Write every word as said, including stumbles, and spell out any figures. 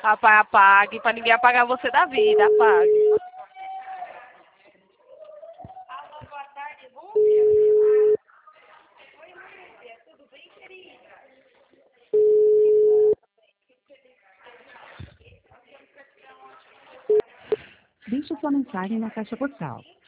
Rapaz, apague, pra ninguém apagar você da vida, apague. Alô, boa tarde, Rúbia. Oi, Rúbia, tudo bem, querida? Deixe sua mensagem na caixa postal.